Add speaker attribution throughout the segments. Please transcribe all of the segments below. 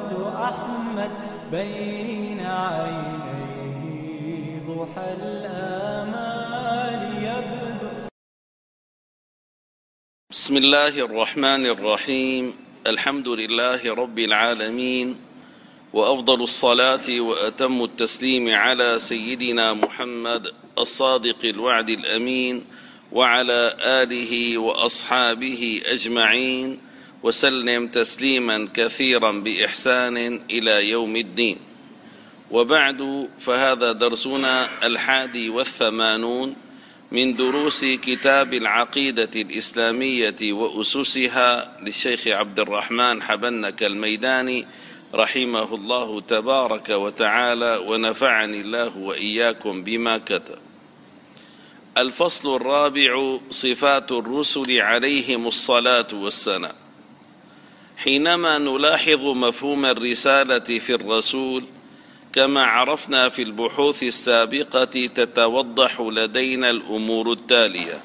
Speaker 1: صورة أحمد بين عينيه ضحى الآمال يبدو.
Speaker 2: بسم الله الرحمن الرحيم. الحمد لله رب العالمين، وأفضل الصلاة وأتم التسليم على سيدنا محمد الصادق الوعد الأمين وعلى آله وأصحابه أجمعين، وسلم تسليما كثيرا بإحسان إلى يوم الدين. وبعد، فهذا درسنا 81 من دروس كتاب العقيدة الإسلامية وأسسها للشيخ عبد الرحمن حبنك الميداني رحمه الله تبارك وتعالى، ونفعني الله وإياكم بما كتب. الفصل الرابع: صفات الرسل عليهم الصلاة والسلام. حينما نلاحظ مفهوم الرسالة في الرسول كما عرفنا في البحوث السابقة، تتوضح لدينا الأمور التالية: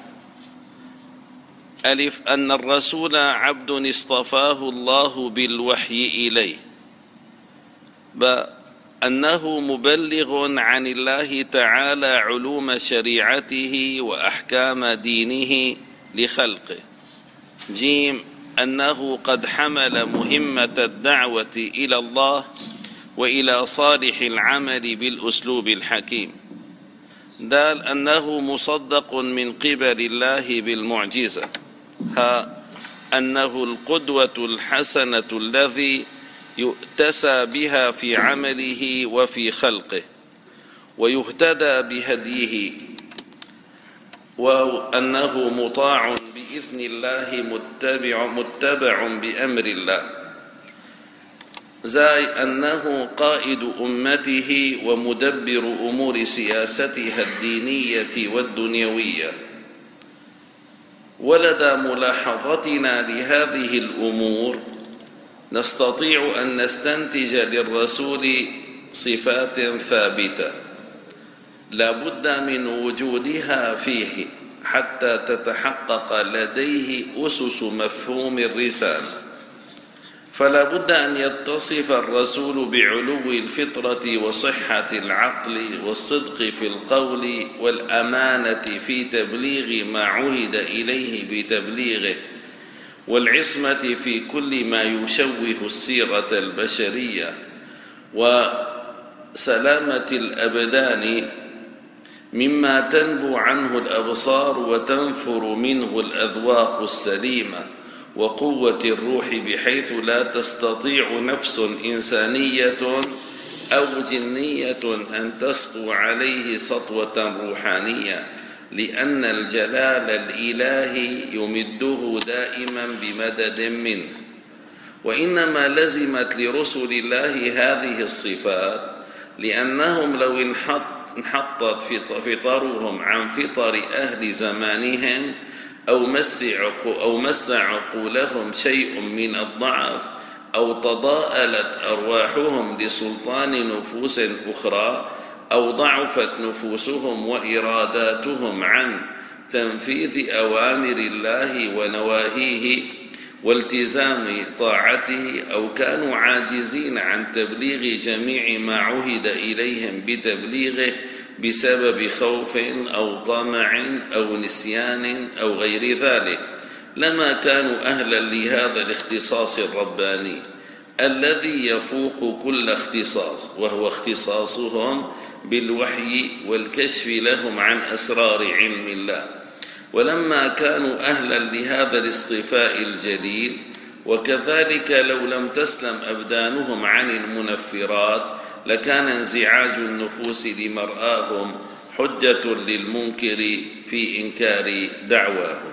Speaker 2: ألف، أن الرسول عبد اصطفاه الله بالوحي إليه. ب، أنه مبلغ عن الله تعالى علوم شريعته وأحكام دينه لخلقه. جيم، أنه قد حمل مهمة الدعوة إلى الله وإلى صالح العمل بالأسلوب الحكيم. دال، أنه مصدق من قبل الله بالمعجزة. ها، أنه القدوة الحسنة الذي يؤتسى بها في عمله وفي خلقه ويهتدى بهديه، وأنه مطاع بإذن الله متبع بأمر الله. زاي، أنه قائد أمته ومدبر أمور سياستها الدينية والدنيوية. ولدى ملاحظتنا لهذه الأمور نستطيع أن نستنتج للرسول صفات ثابتة لا بد من وجودها فيه حتى تتحقق لديه أسس مفهوم الرسالة. فلا بد أن يتصف الرسول بعلو الفطرة وصحة العقل والصدق في القول والأمانة في تبليغ ما عهد إليه بتبليغه، والعصمة في كل ما يشوه السيرة البشرية، وسلامة الأبدان مما تنبو عنه الأبصار وتنفر منه الأذواق السليمة، وقوة الروح بحيث لا تستطيع نفس إنسانية أو جنية أن تسطو عليه سطوة روحانية، لأن الجلال الإلهي يمده دائما بمدد منه. وإنما لزمت لرسل الله هذه الصفات لأنهم لو انحطت فطرهم عن فطر أهل زمانهم أو مس عقولهم شيء من الضعف، أو تضاءلت أرواحهم لسلطان نفوس أخرى، أو ضعفت نفوسهم وإراداتهم عن تنفيذ أوامر الله ونواهيه والتزام طاعته، أو كانوا عاجزين عن تبليغ جميع ما عهد إليهم بتبليغه بسبب خوف أو طمع أو نسيان أو غير ذلك، لما كانوا أهلا لهذا الاختصاص الرباني الذي يفوق كل اختصاص، وهو اختصاصهم بالوحي والكشف لهم عن أسرار علم الله. ولما كانوا أهلا لهذا الاصطفاء الجليل، وكذلك لو لم تسلم أبدانهم عن المنفرات، لكان انزعاج النفوس لمرآهم حجة للمنكر في إنكار دعواهم.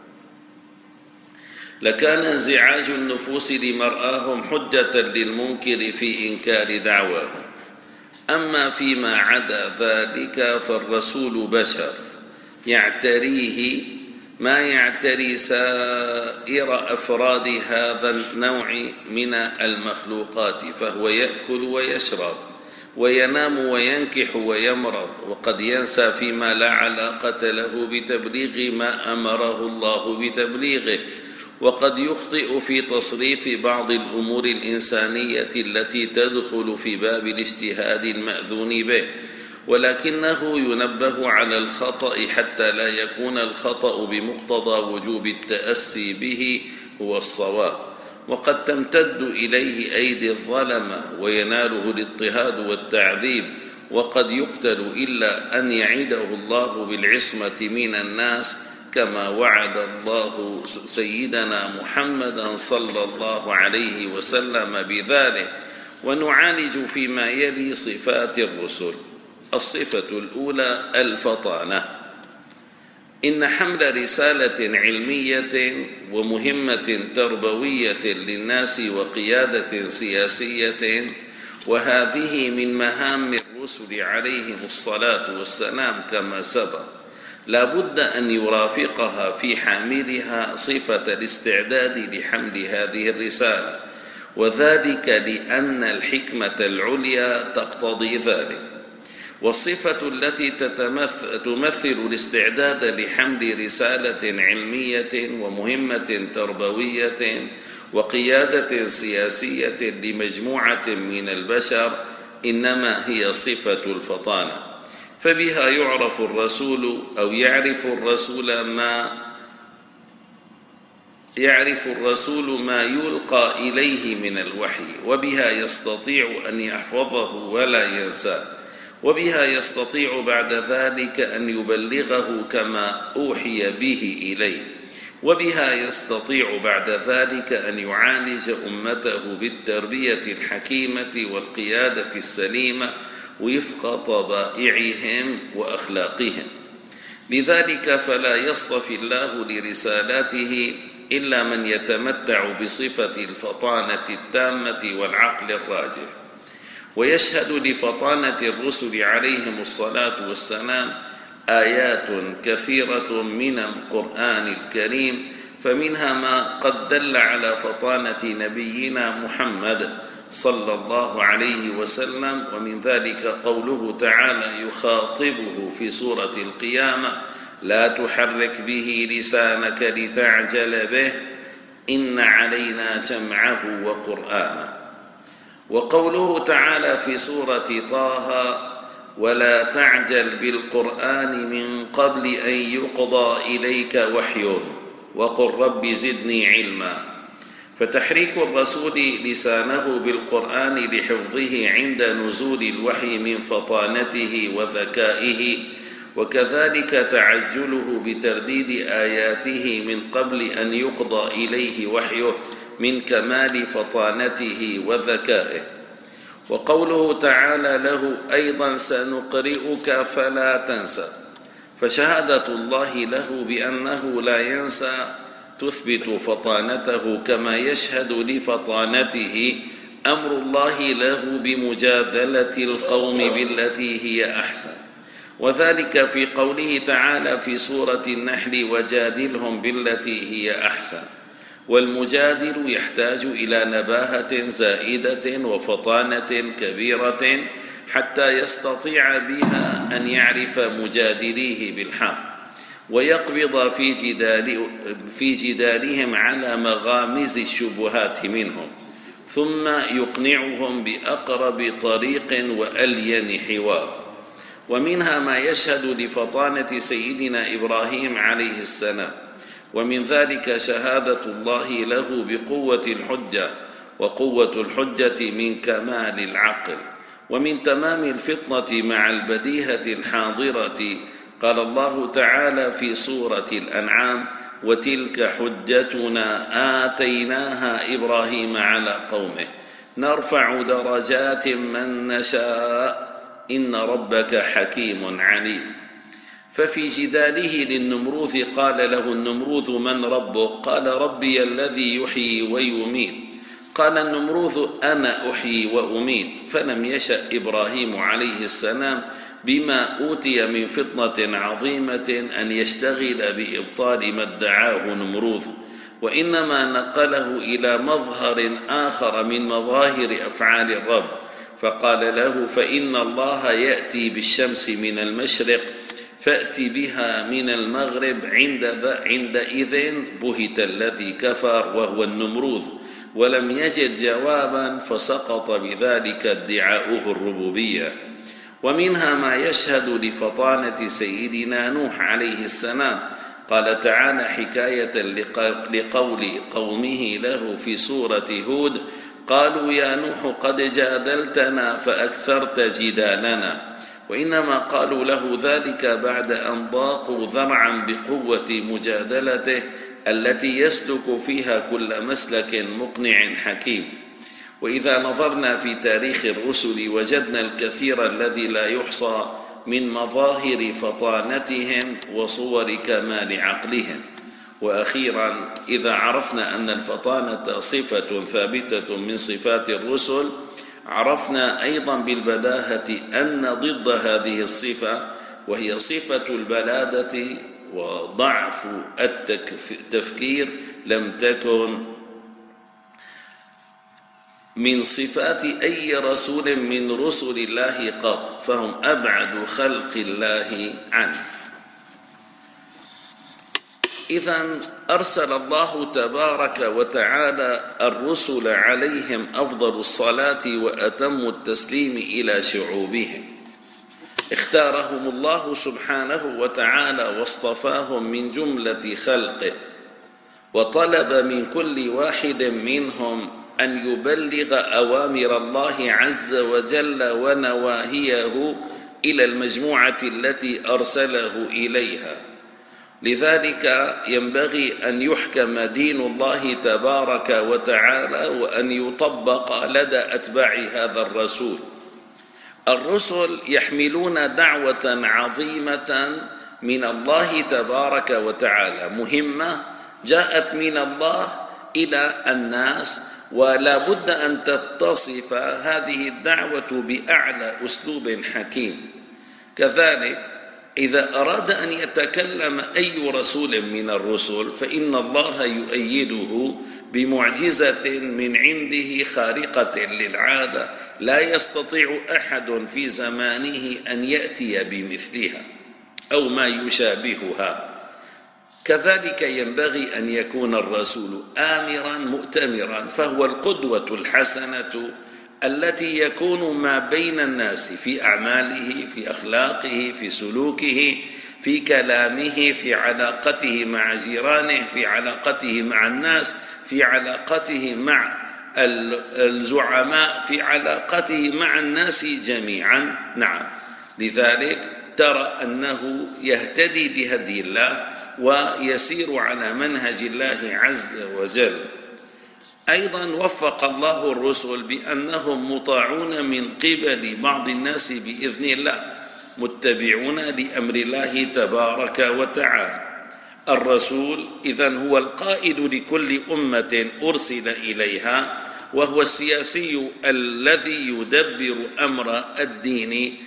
Speaker 2: لكان انزعاج النفوس لمرآهم حجة للمنكر في إنكار دعواهم. أما فيما عدا ذلك فالرسول بشر يعتريه ما يعتري سائر أفراد هذا النوع من المخلوقات، فهو يأكل ويشرب وينام وينكح ويمرض، وقد ينسى فيما لا علاقة له بتبليغ ما أمره الله بتبليغه، وقد يخطئ في تصريف بعض الأمور الإنسانية التي تدخل في باب الاجتهاد المأذون به، ولكنه ينبه على الخطأ حتى لا يكون الخطأ بمقتضى وجوب التأسي به هو الصواب. وقد تمتد إليه أيدي الظلمة ويناله الاضطهاد والتعذيب، وقد يقتل إلا أن يعيده الله بالعصمة من الناس كما وعد الله سيدنا محمدا صلى الله عليه وسلم بذلك. ونعالج فيما يلي صفات الرسل. الصفة الأولى الفطانة. إن حمل رسالة علمية ومهمة تربوية للناس وقيادة سياسية، وهذه من مهام الرسل عليهم الصلاة والسلام كما سبق، لا بد أن يرافقها في حاملها صفة الاستعداد لحمل هذه الرسالة، وذلك لأن الحكمة العليا تقتضي ذلك. والصفة التي تمثل الاستعداد لحمل رسالة علمية ومهمة تربوية وقيادة سياسية لمجموعة من البشر إنما هي صفة الفطانة، فبها يعرف الرسول أو يعرف الرسول ما يلقى إليه من الوحي، وبها يستطيع أن يحفظه ولا ينساه، وبها يستطيع بعد ذلك أن يبلغه كما أوحي به إليه، وبها يستطيع بعد ذلك أن يعالج أمته بالتربية الحكيمة والقيادة السليمة وفق طبائعهم وأخلاقهم. لذلك فلا يصطفي الله لرسالاته إلا من يتمتع بصفة الفطانة التامة والعقل الراجح. ويشهد لفطانة الرسل عليهم الصلاة والسلام آيات كثيرة من القرآن الكريم، فمنها ما قد دل على فطانة نبينا محمد صلى الله عليه وسلم، ومن ذلك قوله تعالى يخاطبه في سورة القيامة: لا تحرك به لسانك لتعجل به إن علينا جمعه وقرآنه. وقوله تعالى في سورة طه: ولا تعجل بالقرآن من قبل أن يقضى إليك وحيه وقل رب زدني علما. فتحريك الرسول لسانه بالقرآن لحفظه عند نزول الوحي من فطانته وذكائه، وكذلك تعجله بترديد آياته من قبل أن يقضى إليه وحيه من كمال فطانته وذكائه. وقوله تعالى له أيضا: سنقرئك فلا تنسى، فشهادة الله له بأنه لا ينسى تثبت فطانته، كما يشهد لفطانته أمر الله له بمجادلة القوم بالتي هي أحسن، وذلك في قوله تعالى في سورة النحل: وجادلهم بالتي هي أحسن. والمجادل يحتاج إلى نباهة زائدة وفطانة كبيرة حتى يستطيع بها أن يعرف مجادليه بالحق، ويقبض في جدالهم على مغامز الشبهات منهم، ثم يقنعهم بأقرب طريق وألين حوار. ومنها ما يشهد لفطانة سيدنا إبراهيم عليه السلام، ومن ذلك شهادة الله له بقوة الحجة، وقوة الحجة من كمال العقل ومن تمام الفطنة مع البديهة الحاضرة. قال الله تعالى في سورة الأنعام: وتلك حجتنا آتيناها إبراهيم على قومه نرفع درجات من نشاء إن ربك حكيم عليم. ففي جداله للنمروذ قال له النمروذ: من ربك؟ قال: ربي الذي يحيي ويميت. قال النمروذ: أنا أحيي وأميت. فلم يشأ إبراهيم عليه السلام بما أوتي من فطنة عظيمة أن يشتغل بإبطال ما ادعاه نمروذ، وإنما نقله إلى مظهر آخر من مظاهر أفعال الرب، فقال له: فإن الله يأتي بالشمس من المشرق فأت بها من المغرب عندئذ بهت الذي كفر وهو النمروذ، ولم يجد جوابا فسقط بذلك ادعاؤه الربوبية. ومنها ما يشهد لفطانة سيدنا نوح عليه السلام. قال تعالى حكاية لقول قومه له في سورة هود: قالوا يا نوح قد جادلتنا فأكثرت جدالنا. وإنما قالوا له ذلك بعد أن ضاقوا ذرعا بقوة مجادلته التي يسلك فيها كل مسلك مقنع حكيم. وإذا نظرنا في تاريخ الرسل وجدنا الكثير الذي لا يحصى من مظاهر فطانتهم وصور كمال عقلهم. وأخيرا إذا عرفنا أن الفطانة صفة ثابتة من صفات الرسل، عرفنا أيضا بالبداهة أن ضد هذه الصفة، وهي صفة البلادة وضعف التفكير، لم تكن من صفات أي رسول من رسل الله قط، فهم أبعد خلق الله عنه. إذن أرسل الله تبارك وتعالى الرسل عليهم أفضل الصلاة وأتم التسليم إلى شعوبهم. اختارهم الله سبحانه وتعالى واصطفاهم من جملة خلقه، وطلب من كل واحد منهم أن يبلغ أوامر الله عز وجل ونواهيه إلى المجموعة التي أرسله إليها. لذلك ينبغي أن يحكم دين الله تبارك وتعالى وأن يطبق لدى أتباع هذا الرسول. الرسل يحملون دعوة عظيمة من الله تبارك وتعالى، مهمة جاءت من الله إلى الناس، ولا بد أن تتصف هذه الدعوة بأعلى أسلوب حكيم. كذلك إذا أراد أن يتكلم أي رسول من الرسل فإن الله يؤيده بمعجزة من عنده خارقة للعادة، لا يستطيع أحد في زمانه أن يأتي بمثلها أو ما يشابهها. كذلك ينبغي أن يكون الرسول آمرا مؤتمرا، فهو القدوة الحسنة التي يكون ما بين الناس في أعماله، في أخلاقه، في سلوكه، في كلامه، في علاقته مع جيرانه، في علاقته مع الناس، في علاقته مع الزعماء، في علاقته مع الناس جميعا. نعم، لذلك ترى أنه يهتدي بهدي الله ويسير على منهج الله عز وجل. أيضا وفق الله الرسل بأنهم مطاعون من قبل بعض الناس بإذن الله، متبعون لأمر الله تبارك وتعالى. الرسول إذن هو القائد لكل أمة أرسل إليها، وهو السياسي الذي يدبر أمر الدين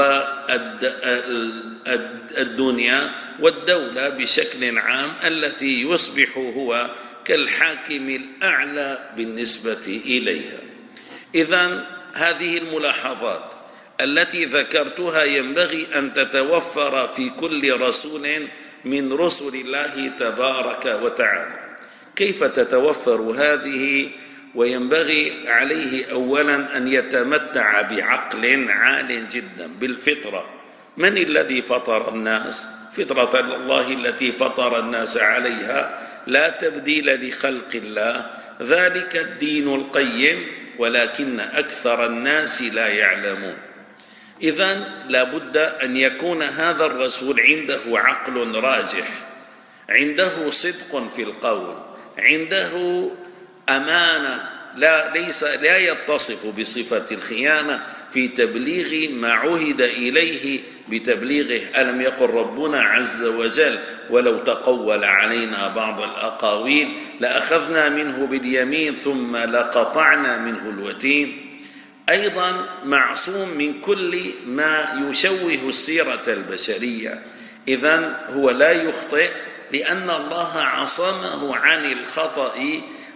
Speaker 2: والدنيا والدولة بشكل عام، التي يصبح هو كالحاكم الأعلى بالنسبة إليها. إذن هذه الملاحظات التي ذكرتها ينبغي أن تتوفر في كل رسول من رسل الله تبارك وتعالى. كيف تتوفر هذه؟ وينبغي عليه أولا أن يتمتع بعقل عال جدا بالفطرة. من الذي فطر الناس؟ فطرة الله التي فطر الناس عليها، لا تبديل لخلق الله، ذلك الدين القيم، ولكن أكثر الناس لا يعلمون. إذن لا بد أن يكون هذا الرسول عنده عقل راجح، عنده صدق في القول، عنده أمانة، لا يتصف بصفة الخيانة في تبليغ ما عهد إليه بتبليغه. ألم يقل ربنا عز وجل: ولو تقول علينا بعض الأقاويل لأخذنا منه باليمين ثم لقطعنا منه الوتين. أيضا معصوم من كل ما يشوه السيرة البشرية، إذن هو لا يخطئ لأن الله عصمه عن الخطأ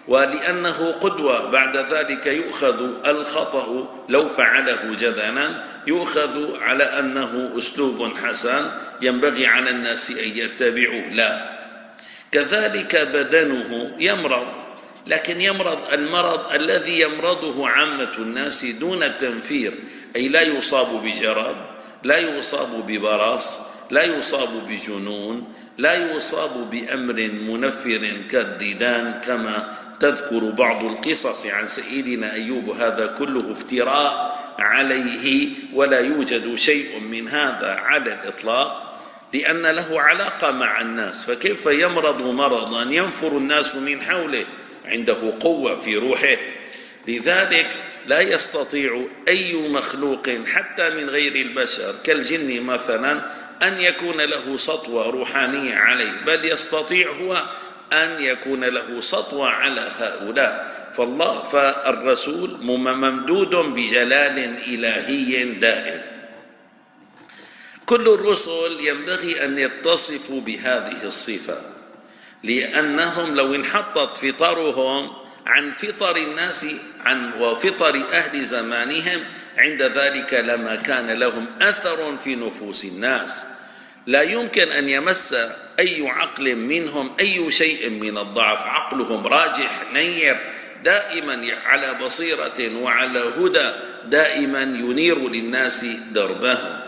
Speaker 2: ولأنه قدوة بعد ذلك يؤخذ الخطأ لو فعله جدلا يؤخذ على أنه أسلوب حسن ينبغي على الناس أن يتبعوا. لا، كذلك بدنه يمرض، لكن يمرض المرض الذي يمرضه عامة الناس دون تنفير، أي لا يصاب بجرب، لا يصاب ببرص، لا يصاب بجنون، لا يصاب بأمر منفر كالديدان كما تذكر بعض القصص عن سيدنا أيوب. هذا كله افتراء عليه، ولا يوجد شيء من هذا على الإطلاق، لأن له علاقة مع الناس. فكيف يمرض مرضا ينفر الناس من حوله؟ عنده قوة في روحه. لذلك لا يستطيع أي مخلوق حتى من غير البشر كالجن مثلا أن يكون له سطوة روحانية عليه، بل يستطيع هو أن يكون له سطوة على هؤلاء. فالرسول ممدود بجلال إلهي دائم. كل الرسل ينبغي أن يتصفوا بهذه الصفة، لأنهم لو انحطت فطرهم عن فطر الناس وفطر أهل زمانهم عند ذلك لما كان لهم أثر في نفوس الناس. لا يمكن أن يمس أي عقل منهم أي شيء من الضعف، عقلهم راجح نير دائما على بصيرة وعلى هدى، دائما ينير للناس دربهم.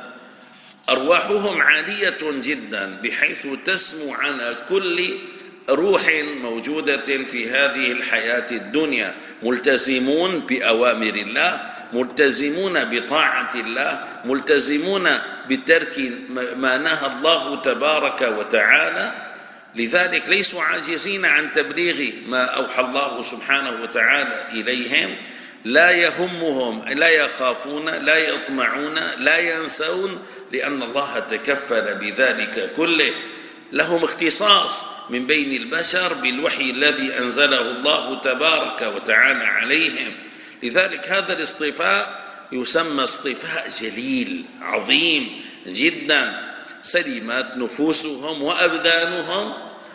Speaker 2: أرواحهم عالية جدا بحيث تسمو على كل روح موجودة في هذه الحياة الدنيا، ملتزمون بأوامر الله، ملتزمون بطاعة الله، ملتزمون بترك ما نهى الله تبارك وتعالى. لذلك ليسوا عاجزين عن تبليغ ما أوحى الله سبحانه وتعالى إليهم. لا يهمهم، لا يخافون، لا يطمعون، لا ينسون، لأن الله تكفل بذلك كله. لهم اختصاص من بين البشر بالوحي الذي أنزله الله تبارك وتعالى عليهم. لذلك هذا الاصطفاء يسمى اصطفاء جليل عظيم جدا. سلمت نفوسهم وأبدانهم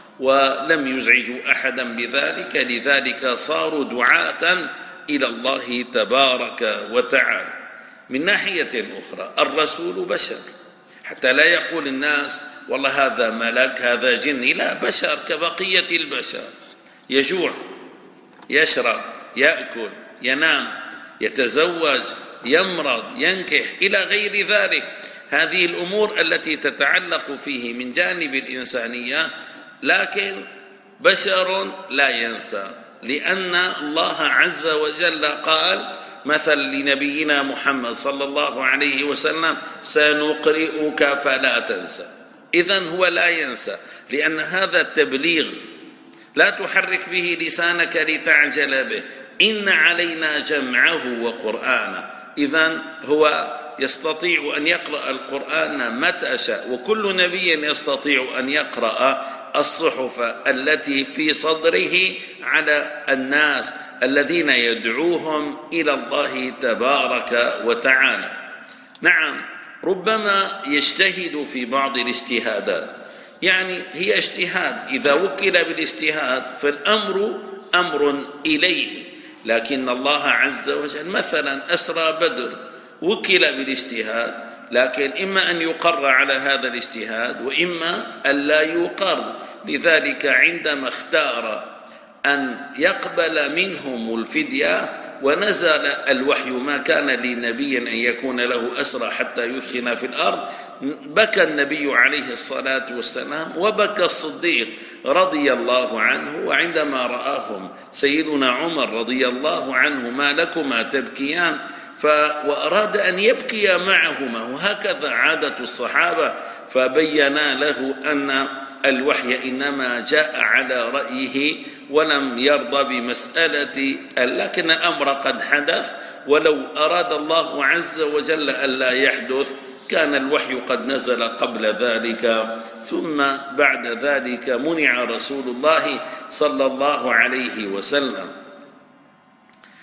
Speaker 2: ولم يزعجوا أحدا بذلك، لذلك صاروا دعاة إلى الله تبارك وتعالى. من ناحية أخرى الرسول بشر، حتى لا يقول الناس والله هذا ملك هذا جني، لا، بشر كبقية البشر، يجوع، يشرب، يأكل، ينام، يتزوج، يمرض، ينكح، إلى غير ذلك. هذه الأمور التي تتعلق فيه من جانب الإنسانية، لكن بشر لا ينسى، لأن الله عز وجل قال مثل لنبينا محمد صلى الله عليه وسلم: سنقرئك فلا تنسى. إذن هو لا ينسى، لأن هذا التبليغ لا تحرك به لسانك لتعجل به، إن علينا جمعه وقرآنه. إذن هو يستطيع أن يقرأ القرآن متى شاء، وكل نبي يستطيع أن يقرأ الصحف التي في صدره على الناس الذين يدعوهم إلى الله تبارك وتعالى. نعم، ربما يجتهد في بعض الاجتهادات، يعني هي اجتهاد، إذا وكل بالاجتهاد فالأمر أمر إليه. لكن الله عز وجل مثلا أسرى بدر وكل بالاجتهاد، لكن إما أن يقر على هذا الاجتهاد وإما أن لا يقر. لذلك عندما اختار أن يقبل منهم الفدية ونزل الوحي، ما كان لنبي أن يكون له أسرى حتى يثخن في الأرض، بكى النبي عليه الصلاة والسلام وبكى الصديق رضي الله عنه. وعندما رآهم سيدنا عمر رضي الله عنه: ما لكما تبكيان؟ وأراد أن يبكي معهما، وهكذا عادة الصحابة، فبينا له أن الوحي إنما جاء على رأيه ولم يرضى بمسألة، لكن الأمر قد حدث، ولو أراد الله عز وجل ألا يحدث كان الوحي قد نزل قبل ذلك. ثم بعد ذلك منع رسول الله صلى الله عليه وسلم.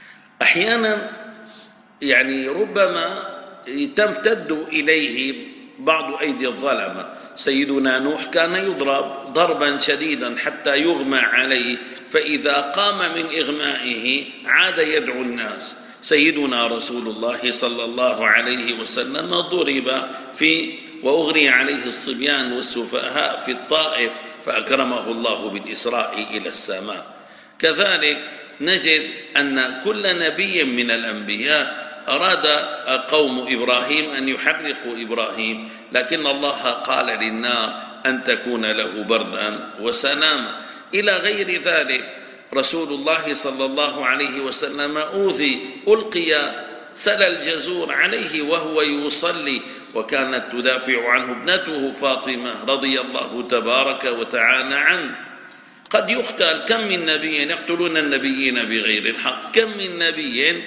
Speaker 2: أحيانا يعني ربما تمتد إليه بعض أيدي الظلمة. سيدنا نوح كان يضرب ضربا شديدا حتى يغمى عليه، فإذا قام من إغمائه عاد يدعو الناس. سيدنا رسول الله صلى الله عليه وسلم ضرب وأغري عليه الصبيان والسفهاء في الطائف، فأكرمه الله بالإسراء إلى السماء. كذلك نجد أن كل نبي من الأنبياء أراد قوم إبراهيم أن يحرقوا إبراهيم، لكن الله قال للنار أن تكون له بردا وسلاما إلى غير ذلك. رسول الله صلى الله عليه وسلم ألقي سل الجزور عليه وهو يصلي، وكانت تدافع عنه ابنته فاطمة رضي الله تبارك وتعالى عنه. قد يقتل، كم من نبي يقتلون النبيين بغير الحق، كم من نبي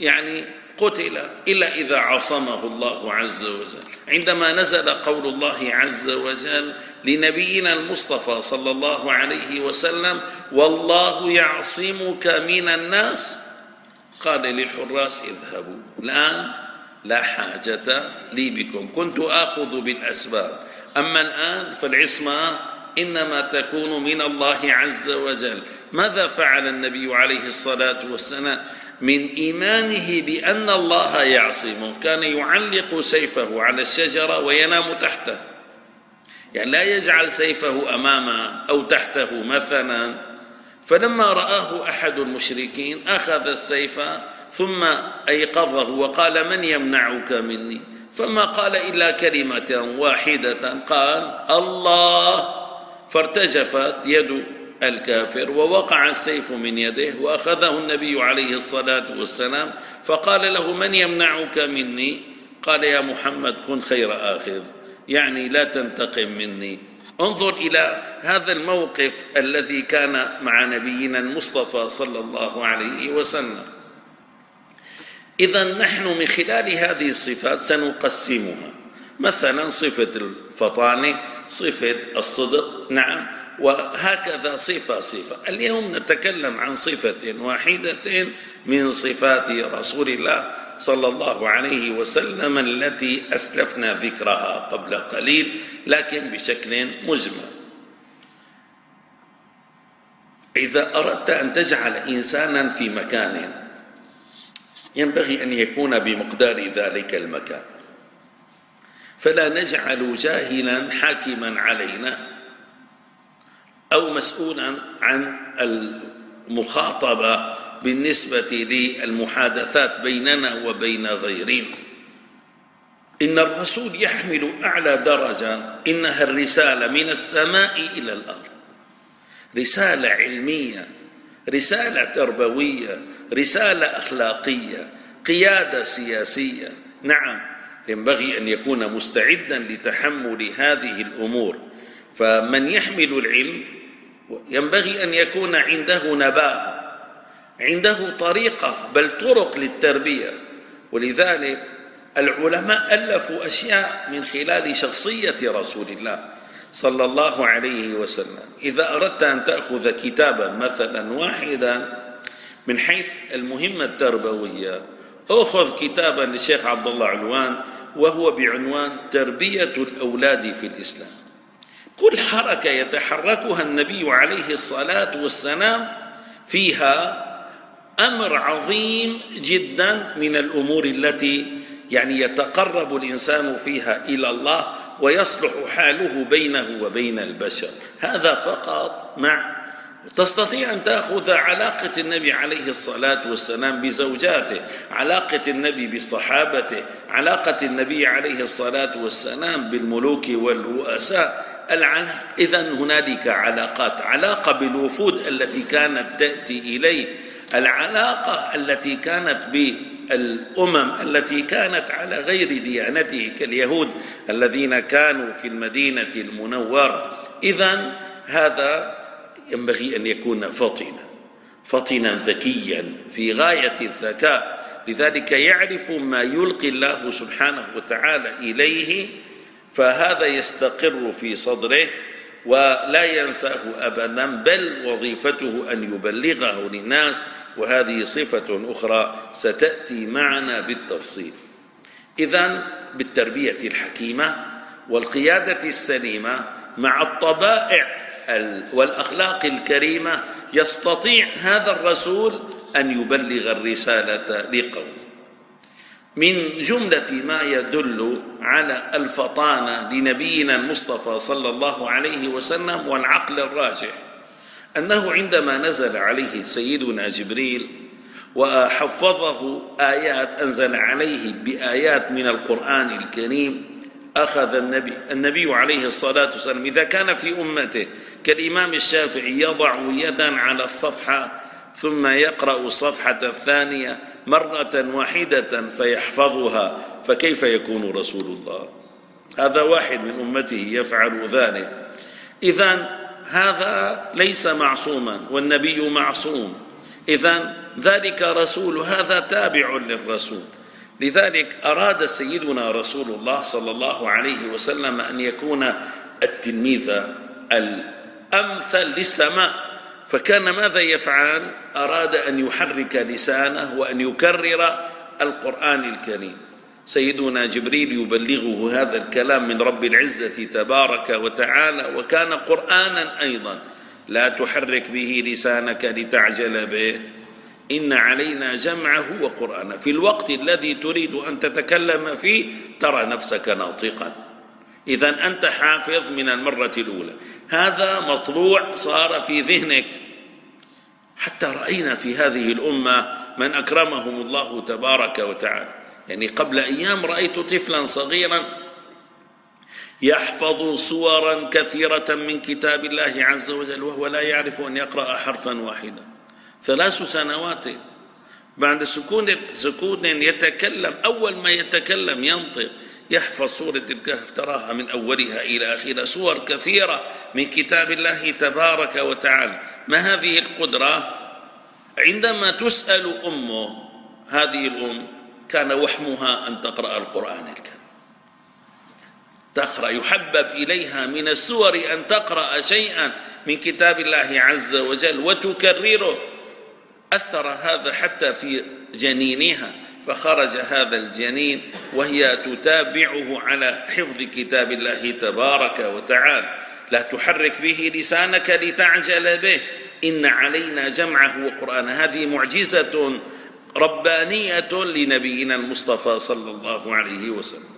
Speaker 2: قتل إلا إذا عصمه الله عز وجل. عندما نزل قول الله عز وجل لنبينا المصطفى صلى الله عليه وسلم: والله يعصمك من الناس، قال للحراس: اذهبوا، الآن لا حاجة لي بكم، كنت آخذ بالأسباب، أما الآن فالعصمة إنما تكون من الله عز وجل. ماذا فعل النبي عليه الصلاة والسلام؟ من إيمانه بأن الله يعصمه كان يعلق سيفه على الشجرة وينام تحته، لا يجعل سيفه أمامه أو تحته مثلا. فلما رآه أحد المشركين أخذ السيف ثم أيقظه وقال: من يمنعك مني؟ فما قال إلا كلمة واحدة، قال: الله، فارتجفت يد الكافر ووقع السيف من يده وأخذه النبي عليه الصلاة والسلام فقال له: من يمنعك مني؟ قال: يا محمد كن خير آخذ، لا تنتقم مني. انظر إلى هذا الموقف الذي كان مع نبينا المصطفى صلى الله عليه وسلم. إذن نحن من خلال هذه الصفات سنقسمها، مثلا صفة الفطانة، صفة الصدق، نعم، وهكذا صفة. اليوم نتكلم عن صفة واحدة من صفات رسول الله صلى الله عليه وسلم التي أسلفنا ذكرها قبل قليل، لكن بشكل مجمل. إذا أردت أن تجعل إنسانا في مكان ينبغي أن يكون بمقدار ذلك المكان، فلا نجعل جاهلا حاكما علينا أو مسؤولا عن المخاطبة بالنسبة للمحادثات بيننا وبين غيرنا. إن الرسول يحمل أعلى درجة، إنها الرسالة من السماء إلى الأرض، رسالة علمية، رسالة تربوية، رسالة أخلاقية، قيادة سياسية. نعم، ينبغي أن يكون مستعدا لتحمل هذه الأمور. فمن يحمل العلم ينبغي أن يكون عنده نباهة، عنده طريقة، بل طرق للتربية. ولذلك العلماء ألفوا أشياء من خلال شخصية رسول الله صلى الله عليه وسلم. إذا أردت أن تأخذ كتابا مثلا واحدا من حيث المهمة التربوية، أخذ كتابا للشيخ عبد الله علوان وهو بعنوان تربية الأولاد في الإسلام. كل حركة يتحركها النبي عليه الصلاة والسلام فيها أمر عظيم جدا من الأمور التي يتقرب الإنسان فيها إلى الله ويصلح حاله بينه وبين البشر. هذا فقط تستطيع أن تأخذ علاقة النبي عليه الصلاة والسلام بزوجاته، علاقة النبي بصحابته، علاقة النبي عليه الصلاة والسلام بالملوك والرؤساء. إذن هنالك علاقات، علاقة بالوفود التي كانت تأتي إليه، العلاقة التي كانت بالأمم التي كانت على غير ديانته كاليهود الذين كانوا في المدينة المنورة. إذن هذا ينبغي أن يكون فطنا ذكيا في غاية الذكاء، لذلك يعرف ما يلقي الله سبحانه وتعالى إليه، فهذا يستقر في صدره ولا ينساه أبدا، بل وظيفته أن يبلغه للناس. وهذه صفة أخرى ستأتي معنا بالتفصيل. إذن بالتربية الحكيمة والقيادة السليمة مع الطبائع والأخلاق الكريمة يستطيع هذا الرسول أن يبلغ الرسالة لقومه. من جملة ما يدل على الفطانة لنبينا المصطفى صلى الله عليه وسلم والعقل الراجح أنه عندما نزل عليه سيدنا جبريل وحفظه آيات، أنزل عليه بآيات من القرآن الكريم، أخذ النبي عليه الصلاة والسلام إذا كان في أمته كالإمام الشافعي يضع يدا على الصفحة ثم يقرأ الصفحة الثانية مرة واحدة فيحفظها، فكيف يكون رسول الله؟ هذا واحد من أمته يفعل ذلك. إذن هذا ليس معصوما والنبي معصوم، إذن ذلك رسول، هذا تابع للرسول. لذلك أراد سيدنا رسول الله صلى الله عليه وسلم أن يكون التلميذ الأمثل للسماء، فكان ماذا يفعل؟ أراد أن يحرك لسانه وأن يكرر القرآن الكريم. سيدنا جبريل يبلغه هذا الكلام من رب العزة تبارك وتعالى، وكان قرآنا أيضا. لا تحرك به لسانك لتعجل به، إن علينا جمعه وقرآنه. في الوقت الذي تريد أن تتكلم فيه ترى نفسك ناطقا، إذن أنت حافظ من المرة الأولى. هذا مطلوع صار في ذهنك. حتى رأينا في هذه الأمة من أكرمهم الله تبارك وتعالى. يعني قبل أيام رأيت طفلا صغيرا يحفظ سورا كثيرة من كتاب الله عز وجل وهو لا يعرف أن يقرأ حرفا واحدا، 3 سنوات. بعد سكون يتكلم، أول ما يتكلم ينطق، يحفظ سورة الكهف تراها من أولها إلى آخرها، سور كثيرة من كتاب الله تبارك وتعالى. ما هذه القدرة؟ عندما تسأل أمه، هذه الأم كان وحمها أن تقرأ القرآن الكريم، تقرأ، يحبب إليها من السور أن تقرأ شيئا من كتاب الله عز وجل وتكرره. أثر هذا حتى في جنينها، فخرج هذا الجنين وهي تتابعه على حفظ كتاب الله تبارك وتعالى. لا تحرك به لسانك لتعجل به، إن علينا جمعه وقرآنه. هذه معجزة ربانية لنبينا المصطفى صلى الله عليه وسلم.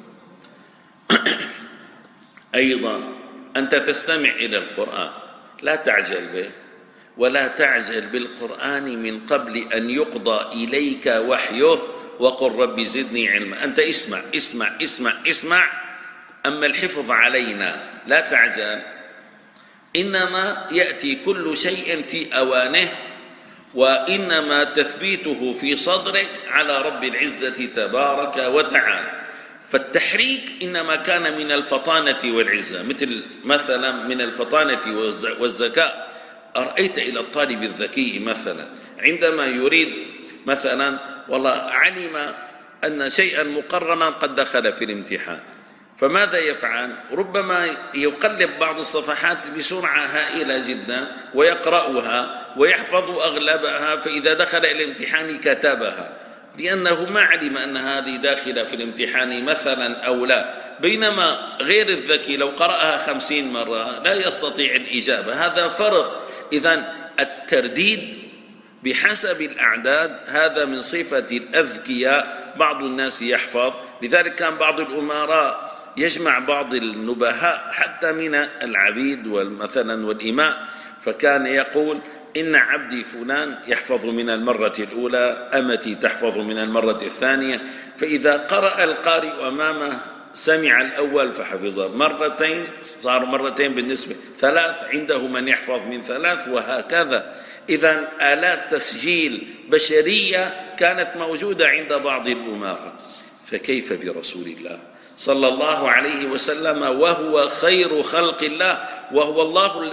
Speaker 2: أيضا أنت تستمع إلى القرآن، لا تعجل به، ولا تعجل بالقرآن من قبل أن يقضى إليك وحيه، وقل رب زدني علما. أنت اسمع اسمع اسمع اسمع، أما الحفظ علينا، لا تعجل. إنما يأتي كل شيء في أوانه، وإنما تثبيته في صدرك على رب العزة تبارك وتعالى. فالتحريك إنما كان من الفطانة والعزة، مثلا من الفطانة والذكاء. أرأيت إلى الطالب الذكي مثلا عندما يريد مثلا، والله علم أن شيئا مقررا قد دخل في الامتحان، فماذا يفعل؟ ربما يقلب بعض الصفحات بسرعة هائلة جدا ويقرأها ويحفظ أغلبها، فإذا دخل الامتحان كتبها، لأنه ما علم أن هذه داخلة في الامتحان مثلا أو لا. بينما غير الذكي لو قرأها 50 مرة لا يستطيع الإجابة. هذا فرق. إذن الترديد بحسب الأعداد هذا من صفة الأذكياء. بعض الناس يحفظ، لذلك كان بعض الأمراء يجمع بعض النبهاء حتى من العبيد مثلا والإماء، فكان يقول إن عبدي فلان يحفظ من المرة الأولى، أمتي تحفظ من المرة الثانية. فإذا قرأ القارئ أمامه سمع الأول فحفظ مرتين، صار مرتين بالنسبة 3، عنده من يحفظ من 3، وهكذا. إذن آلات تسجيل بشرية كانت موجودة عند بعض الأمراء، فكيف برسول الله صلى الله عليه وسلم وهو خير خلق الله، وهو الله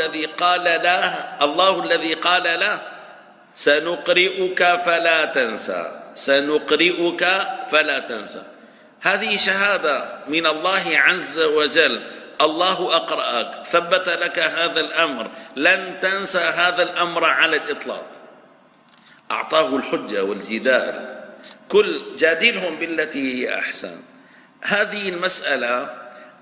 Speaker 2: الذي قال له سنقرئك فلا تنسى، سنقرئك فلا تنسى. هذه شهادة من الله عز وجل، الله أقرأك، ثبت لك هذا الأمر، لن تنسى هذا الأمر على الإطلاق. أعطاه الحجة والجدال، كل جادلهم بالتي هي أحسن. هذه المسألة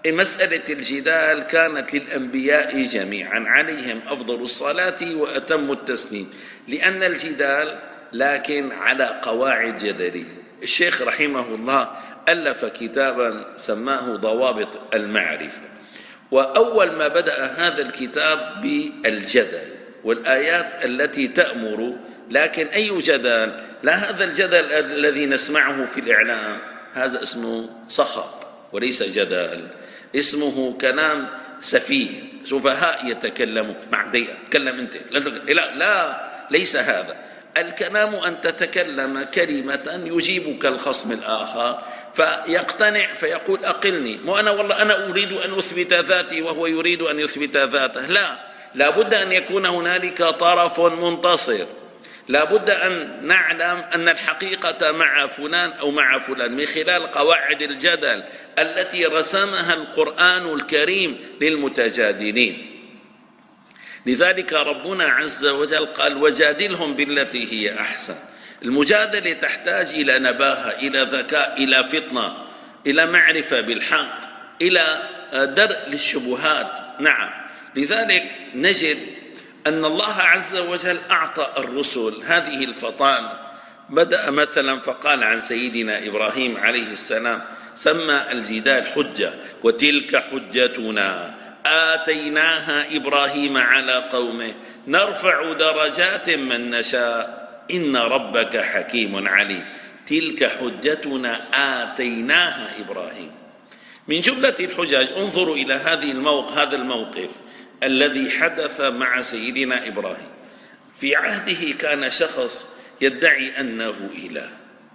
Speaker 2: مسألة الجدال كانت للأنبياء جميعا عليهم أفضل الصلاة وأتم التسليم، لأن الجدال لكن على قواعد جدلية. الشيخ رحمه الله ألف كتابا سماه ضوابط المعرفة، وأول ما بدأ هذا الكتاب بالجدل والآيات التي تأمر، لكن أي جدل؟ لا هذا الجدل الذي نسمعه في الإعلام، هذا اسمه صخب وليس جدل، اسمه كلام سفيه، سفهاء يتكلموا مع دقيقة تكلم أنت، لا ليس هذا الكلام. أن تتكلم كلمة يجيبك الخصم الآخر فيقتنع فيقول أقلني، مو أنا والله أنا أريد أن أثبت ذاتي وهو يريد أن يثبت ذاته، لا بد أن يكون هنالك طرف منتصر، لا بد أن نعلم أن الحقيقة مع فلان أو مع فلان من خلال قواعد الجدل التي رسمها القرآن الكريم للمتجادلين. لذلك ربنا عز وجل قال وجادلهم بالتي هي أحسن. المجادلة تحتاج إلى نباهة، إلى ذكاء، إلى فطنة، إلى معرفة بالحق، إلى درء للشبهات. نعم، لذلك نجد أن الله عز وجل أعطى الرسل هذه الفطانة. بدأ مثلا فقال عن سيدنا إبراهيم عليه السلام، سمى الجدال حجة، وتلك حجتنا آتيناها إبراهيم على قومه نرفع درجات من نشاء إن ربك حكيم عليم. تلك حجتنا آتيناها إبراهيم. من جملة الحجج انظروا إلى هذا الموقف الذي حدث مع سيدنا إبراهيم. في عهده كان شخص يدعي أنه إله،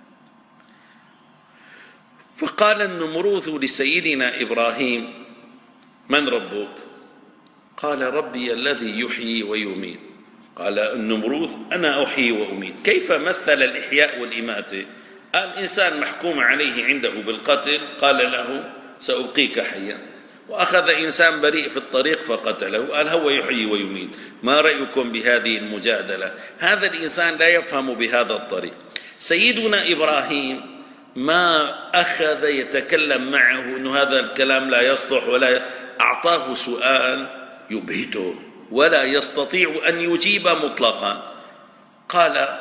Speaker 2: فقال النمروذ لسيدنا إبراهيم من ربك؟ قال ربي الذي يحيي ويميت. قال النمروذ أنا أحيي وأميت. كيف مثل الإحياء والإماتة؟ الإنسان محكوم عليه عنده بالقتل قال له سأبقيك حيا، وأخذ إنسان بريء في الطريق فقتله قال هو يحيي ويميت. ما رأيكم بهذه المجادلة؟ هذا الإنسان لا يفهم بهذا الطريق. سيدنا إبراهيم ما أخذ يتكلم معه أنه هذا الكلام لا يصلح، ولا أعطاه سؤال يبهته ولا يستطيع أن يجيب مطلقا. قال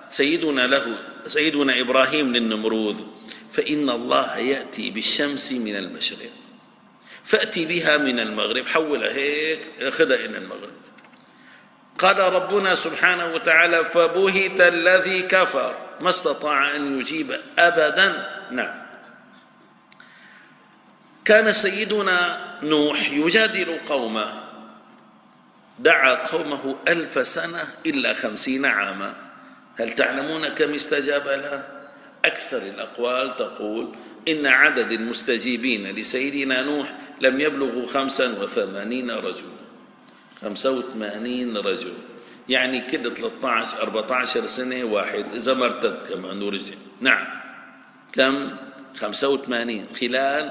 Speaker 2: سيدنا إبراهيم للنمروذ فإن الله يأتي بالشمس من المشرق فأتي بها من المغرب، حولها هيك أخذها إلى المغرب. قال ربنا سبحانه وتعالى فبهت الذي كفر، ما استطاع أن يجيب أبدا. نعم، كان سيدنا نوح يجادل قومه، دعا قومه 1000 سنة إلا 50 عاما. هل تعلمون كم استجاب له؟ أكثر الأقوال تقول إن عدد المستجيبين لسيدنا نوح لم يبلغوا 85 رجلا. 85 رجل، يعني كل 13-14 سنة واحد، إذا ما ارتد كمان ورجع. نعم، كم؟ 85 خلال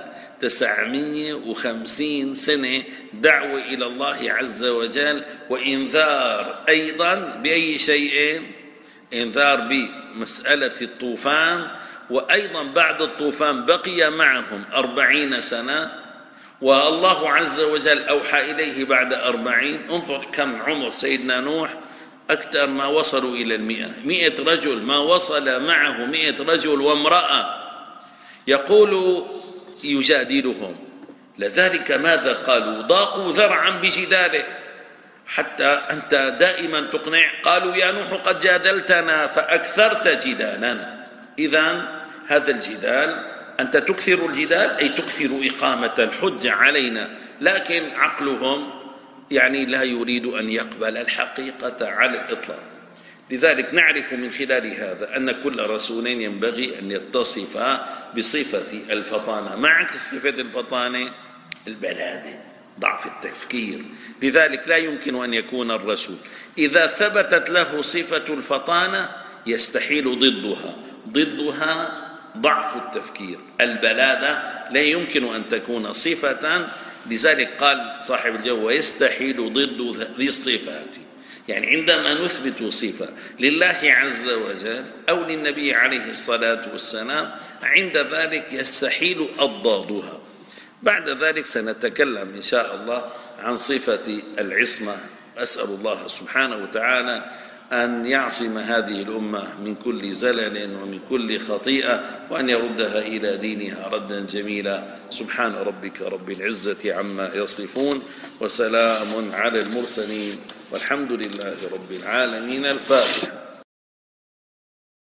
Speaker 2: 950 سنة دعوة إلى الله عز وجل، وإنذار أيضا بأي شيء؟ إنذار بمسألة الطوفان، وأيضا بعد الطوفان بقي معهم 40 سنة، والله عز وجل أوحى إليه بعد 40. انظر كم عمر سيدنا نوح، أكثر ما وصلوا إلى 100 رجل، ما وصل معه 100 رجل وامرأة. يقول يجادلهم، لذلك ماذا قالوا؟ ضاقوا ذرعا بجداله، حتى أنت دائما تقنع. قالوا يا نوح قد جادلتنا فأكثرت جدالنا. إذن هذا الجدال، أنت تكثر الجدال أي تكثر إقامة الحجة علينا، لكن عقلهم يعني لا يريد أن يقبل الحقيقة على الإطلاق. لذلك نعرف من خلال هذا أن كل رسول ينبغي أن يتصف بصفة الفطانة. معك صفة الفطانة البلادة، ضعف التفكير. لذلك لا يمكن أن يكون الرسول إذا ثبتت له صفة الفطانة يستحيل ضدها ضعف التفكير. البلادة لا يمكن أن تكون صفة، لذلك قال صاحب الجو ويستحيل ضد ذي الصفات. يعني عندما نثبت صفة لله عز وجل أو للنبي عليه الصلاة والسلام، عند ذلك يستحيل أضدادها. بعد ذلك سنتكلم إن شاء الله عن صفة العصمة. أسأل الله سبحانه وتعالى أن يعصم هذه الأمة من كل زلل ومن كل خطيئة، وأن يردها إلى دينها ردا جميلا. سبحان ربك رب العزة عما يصفون، وسلام على المرسلين، والحمد لله رب العالمين. الفاتحة.